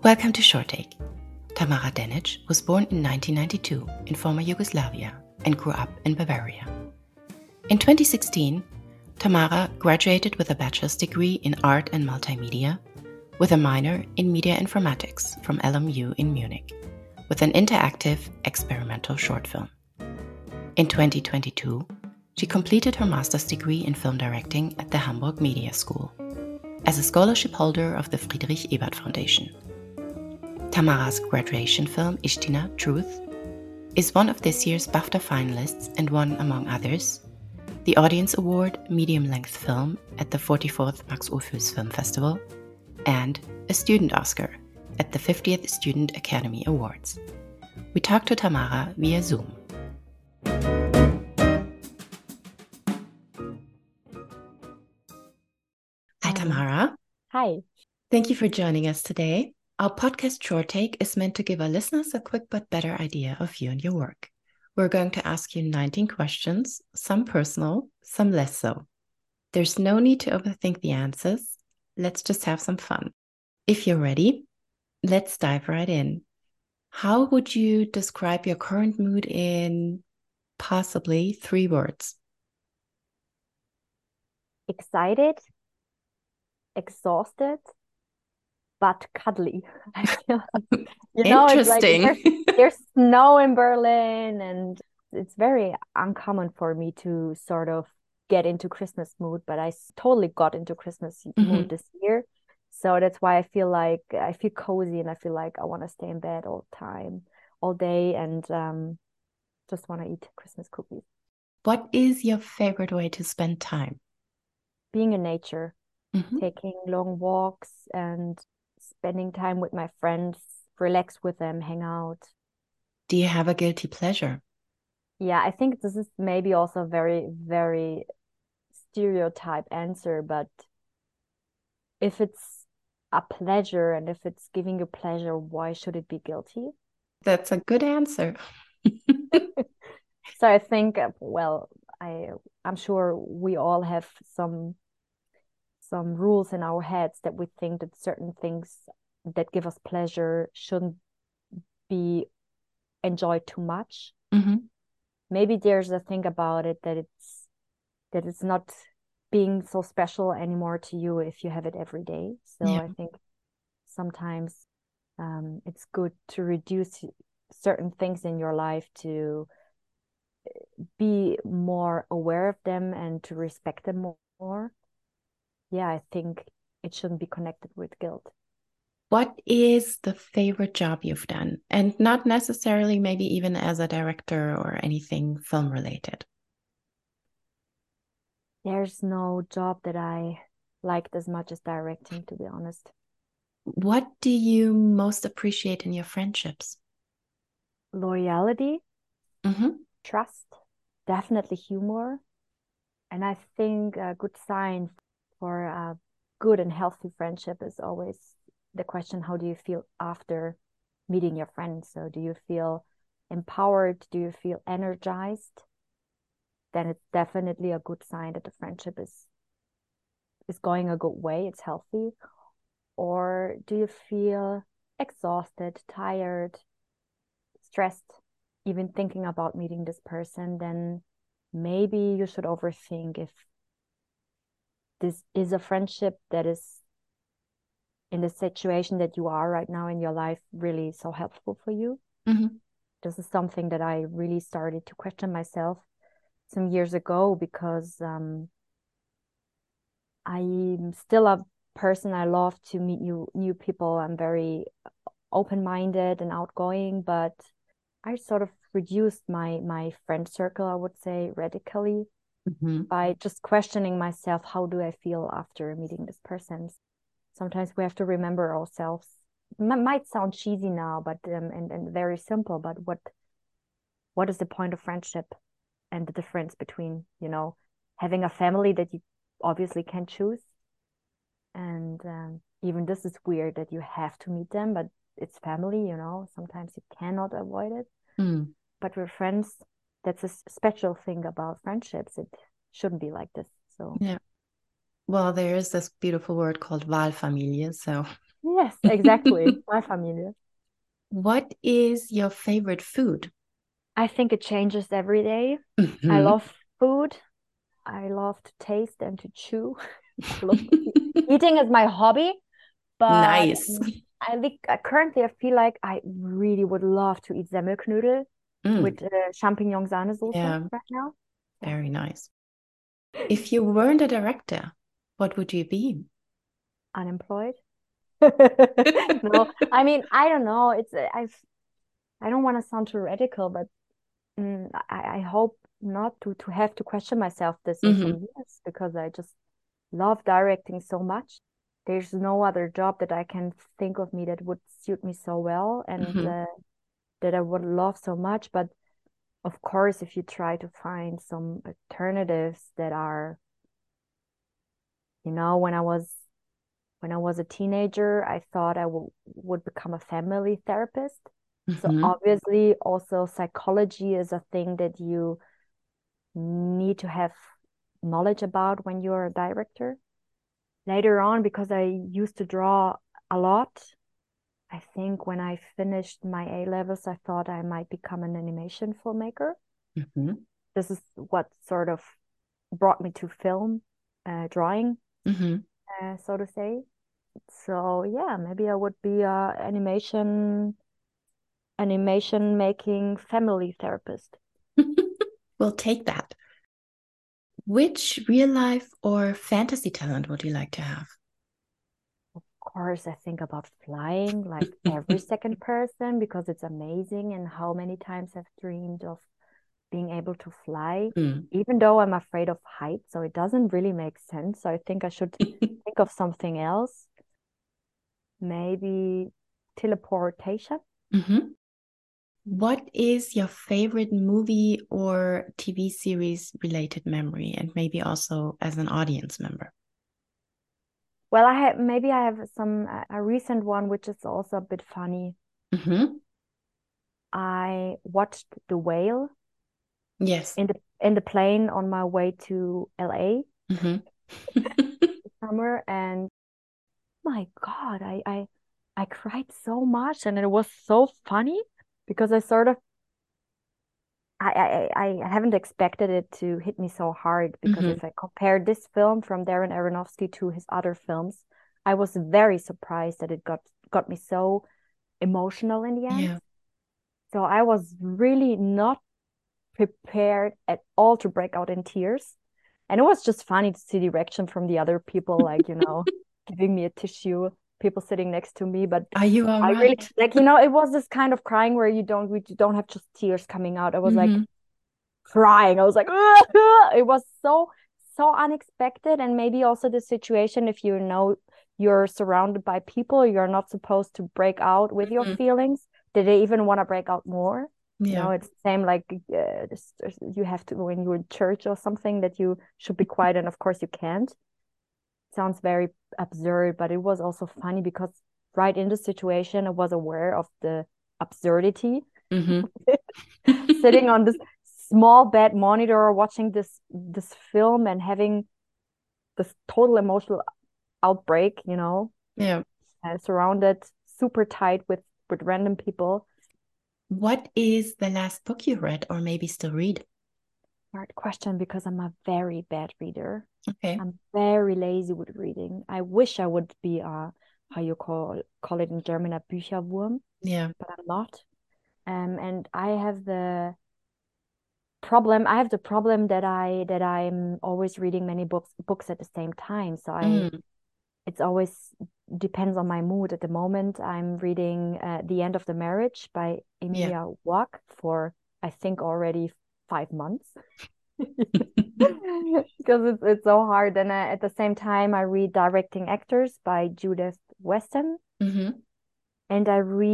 Welcome to Short Take. Tamara Denic was born in 1992 in former Yugoslavia and grew up in Bavaria. In 2016, Tamara graduated with a bachelor's degree in art and multimedia, with a minor in media informatics from LMU in Munich, with an interactive experimental short film. In 2022, she completed her master's degree in film directing at the Hamburg Media School as a scholarship holder of the Friedrich Ebert Foundation. Tamara's graduation film, Ishtina, Truth, is one of this year's BAFTA finalists and won, among others, the Audience Award Medium-Length Film at the 44th Max Ophüls Film Festival and a Student Oscar at the 50th Student Academy Awards. We talked to Tamara via Zoom. Hi, Tamara. Hi. Thank you for joining us today. Our podcast Short Take is meant to give our listeners a quick but better idea of you and your work. We're going to ask you 19 questions, some personal, some less so. There's no need to overthink the answers. Let's just have some fun. If you're ready, let's dive right in. How would you describe your current mood in possibly 3 words? Excited, exhausted, but cuddly. I feel Interesting. It's like there's snow in Berlin, and it's very uncommon for me to sort of get into Christmas mood, but I totally got into Christmas mood this year. So that's why I feel cozy, and I feel like I want to stay in bed all the time, all day, and just want to eat Christmas cookies. What is your favorite way to spend time? Being in nature, taking long walks and spending time with my friends, relax with them, hang out. Do you have a guilty pleasure? Yeah, I think this is maybe also a very, very stereotype answer, but if it's a pleasure and if it's giving you pleasure, why should it be guilty? That's a good answer. So I think, well, I'm sure we all have some rules in our heads that we think that certain things that give us pleasure shouldn't be enjoyed too much. Maybe there's a thing about it that it's not being so special anymore to you if you have it every day. So yeah. I think sometimes it's good to reduce certain things in your life, to be more aware of them and to respect them more. Yeah, I think it shouldn't be connected with guilt. What is the favorite job you've done? And not necessarily maybe even as a director or anything film related. There's no job that I liked as much as directing, to be honest. What do you most appreciate in your friendships? Loyalty, trust, definitely humor. And I think a good sign for a good and healthy friendship is always the question, how do you feel after meeting your friends? So do you feel empowered? Do you feel energized? Then it's definitely a good sign that the friendship is going a good way, it's healthy. Or do you feel exhausted, tired, stressed, even thinking about meeting this person? Then maybe you should overthink if this is a friendship that is, in the situation that you are right now in your life, really so helpful for you. This is something that I really started to question myself some years ago, because I'm still a person. I love to meet new people. I'm very open-minded and outgoing, but I sort of reduced my friend circle, I would say, radically, by just questioning myself, how do I feel after meeting this person? Sometimes we have to remember ourselves. Might sound cheesy now, but and very simple, but what is the point of friendship, and the difference between, having a family that you obviously can choose, and even this is weird that you have to meet them, but it's family, sometimes you cannot avoid it. But with friends, that's a special thing about friendships. It shouldn't be like this. So yeah. Well, there is this beautiful word called Wahlfamilie, so Yes, exactly. My familia. What is your favorite food? I think it changes every day. I Mhm. love food. I love to taste and to chew. I love to eat. Eating is my hobby, but Nice. I think currently I feel like I really would love to eat Semmelknödel Mm, with champignon Sahnesoße yeah, right now. Yeah, very nice. If you weren't a director, what would you be? unemployed. No, I mean I don't know. I don't want to sound too radical, but I hope not to have to question myself this in some Hmm. years because I just love directing so much. There's no other job that I can think of me that would suit me so well and Hmm. that I would love so much. But of course, if you try to find some alternatives that are, when I was a teenager, I thought I would become a family therapist. So Hmm. obviously, also psychology is a thing that you need to have knowledge about when you're a director. Later on, because I used to draw a lot, I think when I finished my A levels, I thought I might become an animation filmmaker. Hmm. This is what sort of brought me to film drawing, Hmm. so to say. So yeah, maybe I would be a animation making family therapist. We'll take that. Which real life or fantasy talent would you like to have? Of course, I think about flying like every second person because it's amazing and how many times I've dreamed of being able to fly, Mm. even though I'm afraid of heights, so it doesn't really make sense. So I think I should think of something else. Maybe teleportation. Hmm. What is your favorite movie or TV series related memory, and maybe also as an audience member? Well, I have some a recent one which is also a bit funny. Hmm. I watched The Whale Yes. in the plane on my way to LA Hmm. this summer, and my God, I cried so much, and it was so funny because I sort of I haven't expected it to hit me so hard because Hmm. if I compare this film from Darren Aronofsky to his other films, I was very surprised that it got me so emotional in the end. Yeah. So I was really not prepared at all to break out in tears. And it was just funny to see the reaction from the other people, like, giving me a tissue, people sitting next to me. But Are you all I really right? like, it was this kind of crying where you don't have just tears coming out. I was like Hmm. crying. I was like, it was so unexpected. And maybe also the situation, if you're surrounded by people, you're not supposed to break out with your Hmm. feelings. Did they even want to break out more? Yeah. It's the same like you have to when you're in church or something that you should be quiet, and of course you can't. Sounds very absurd, but it was also funny because right in the situation, I was aware of the absurdity Hmm. sitting on this small bed monitor watching this film and having this total emotional outbreak, Yeah. surrounded super tight with random people. What is the last book you read or maybe still read? Hard question because I'm a very bad reader. Okay. I'm very lazy with reading. I wish I would be how you call it in German, a Bücherwurm, Yeah. but I'm not. And I have the problem that I'm always reading many books at the same time. So Mm. it's always depends on my mood. At the moment, I'm reading The End of the Marriage by Yeah. Emilia Wack for I think already 5 months. Because it's so hard. And at the same time, I read Directing Actors by Judith Weston, Hmm. and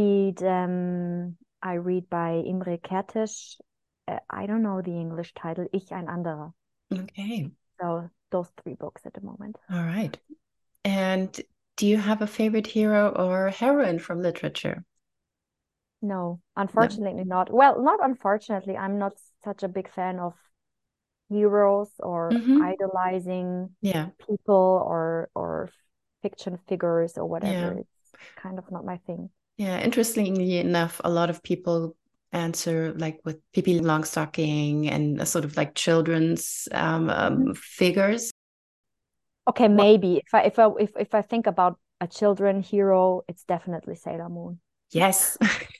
I read by Imre Kertész. I don't know the English title. Ich ein anderer. Okay. So those three books at the moment. All right. And do you have a favorite hero or heroine from literature? No, No. unfortunately not. Well, not unfortunately. I'm not such a big fan of heroes or Hmm. idolizing Yeah. people or fiction figures or whatever Yeah. it is. kind of not my thing. Yeah, interestingly enough, a lot of people answer like with Pippi Longstocking and a sort of like children's figures. Okay, maybe if I think about a children hero, it's definitely Sailor Moon. Yes.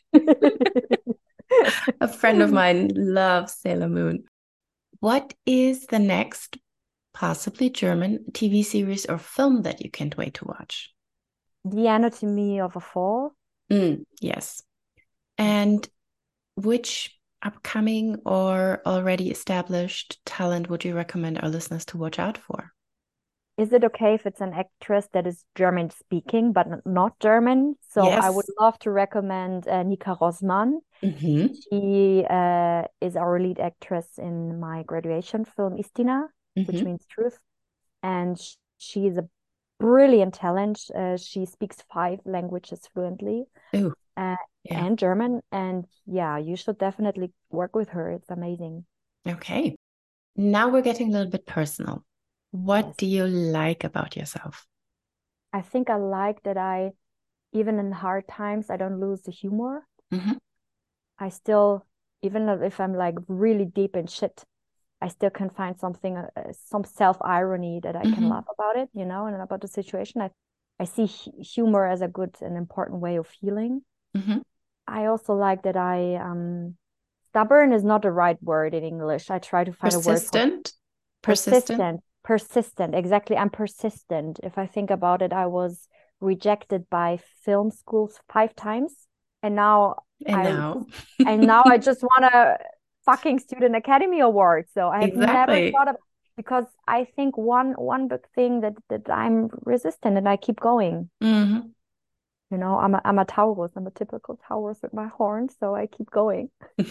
A friend of mine loves Sailor Moon. What is the next possibly German TV series or film that you can't wait to watch? The Anatomy of a Fall. Yes. And which upcoming or already established talent would you recommend our listeners to watch out for? Is it okay if it's an actress that is German speaking but not German? So I would Yes. love to recommend Nika Rosman. Mm-hmm. She is our lead actress in my graduation film Istina, which Mm-hmm. means truth. And she is a brilliant talent. She speaks 5 languages fluently, Ooh, uh, yeah. and German. And yeah, you should definitely work with her. It's amazing. Okay. Now we're getting a little bit personal. What Yes. do you like about yourself? I think I like that even in hard times, I don't lose the humor. Mm-hmm. I still, even if I'm like really deep in shit, I still can find something, some self-irony that I can Mm-hmm. laugh about it, and about the situation. I see humor as a good and important way of healing. Mm-hmm. I also like that stubborn is not the right word in English. I try to find a word for Persistent? Persistent? persistent. Persistent, exactly. I'm persistent. If I think about it, I was rejected by film schools 5 times, and now And I now? and now I just want a fucking Student Academy Award. So I have never Exactly. thought of, because I think one big thing that I'm resistant and I keep going. Mm-hmm. I'm a Taurus. I'm a typical Taurus with my horns, so I keep going.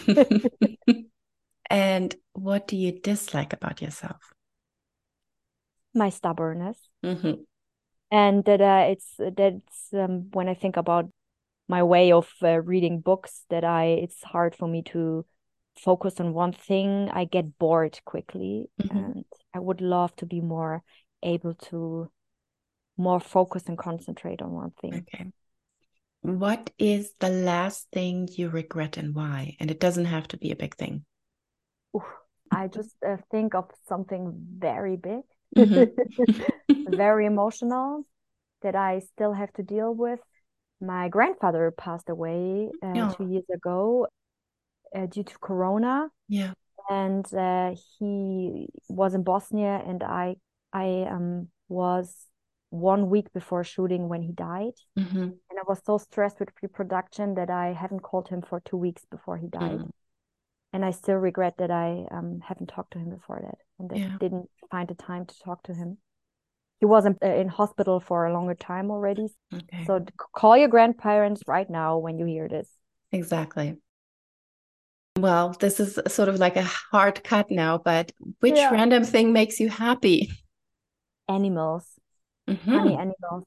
And what do you dislike about yourself? My stubbornness. Mm-hmm. And that's when I think about my way of reading books, it's hard for me to focus on one thing. I get bored quickly, Mm-hmm. and I would love to be more able to more focus and concentrate on one thing. Okay. What is the last thing you regret and why? And it doesn't have to be a big thing. Oof, I just think of something very big, Mm-hmm. very emotional, that I still have to deal with. My grandfather passed away Yeah. 2 years ago due to Corona, Yeah. and he was in Bosnia, and I was 1 week before shooting when he died, Mm-hmm. and I was so stressed with pre-production that I haven't called him for 2 weeks before he died, and I still regret that I haven't talked to him before that, and that Yeah. didn't find the time to talk to him. He was in hospital for a longer time already. Okay. So call your grandparents right now when you hear this. Exactly. Well, this is sort of like a hard cut now, but which Yeah. random thing makes you happy? Animals, honey Mm-hmm. animals.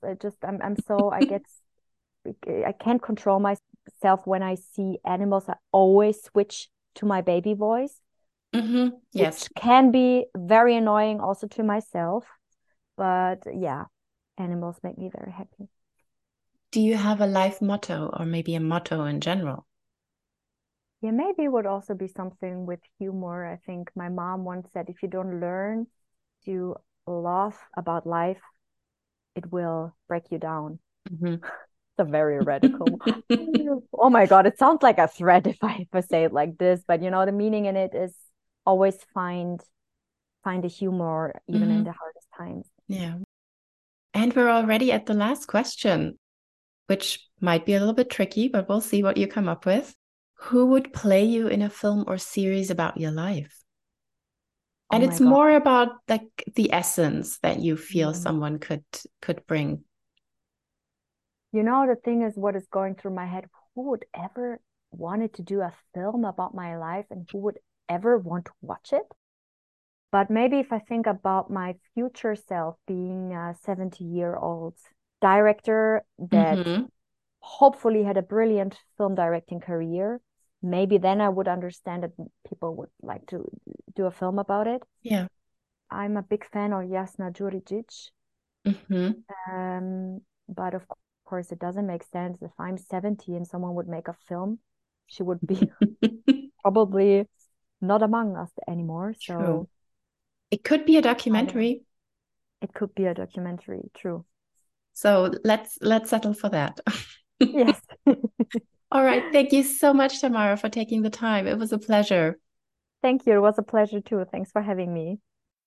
I can't control myself when I see animals. I always switch to my baby voice, Mm-hmm. Yes. which can be very annoying also to myself. But yeah, animals make me very happy. Do you have a life motto or maybe a motto in general? Yeah, maybe it would also be something with humor. I think my mom once said, if you don't learn to laugh about life, it will break you down. Mm-hmm. It's a very radical. Oh my God, it sounds like a threat if I say it like this, but the meaning in it is always find the humor even in Mm-hmm. the hardest times. Yeah. And we're already at the last question, which might be a little bit tricky, but we'll see what you come up with. Who would play you in a film or series about your life? Oh And my it's God. more about like the essence that you feel Mm. someone could bring. The thing is, what is going through my head, who would ever wanted to do a film about my life, and who would ever want to watch it? But maybe if I think about my future self being a 70-year-old director that Mm-hmm. hopefully had a brilliant film directing career, maybe then I would understand that people would like to do a film about it. Yeah. I'm a big fan of Jasna Djuricic, Mm-hmm. but of course, it doesn't make sense. If I'm 70 and someone would make a film, she would be probably not among us anymore. So true. It could be a documentary. It could be a documentary, true. So let's settle for that. Yes. All right. Thank you so much, Tamara, for taking the time. It was a pleasure. Thank you. It was a pleasure too. Thanks for having me.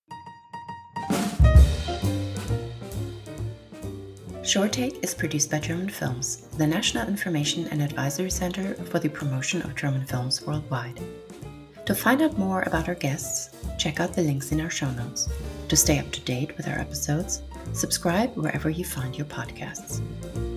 Short Take is produced by German Films, the National Information and Advisory Center for the Promotion of German Films Worldwide. To find out more about our guests, check out the links in our show notes. To stay up to date with our episodes, subscribe wherever you find your podcasts.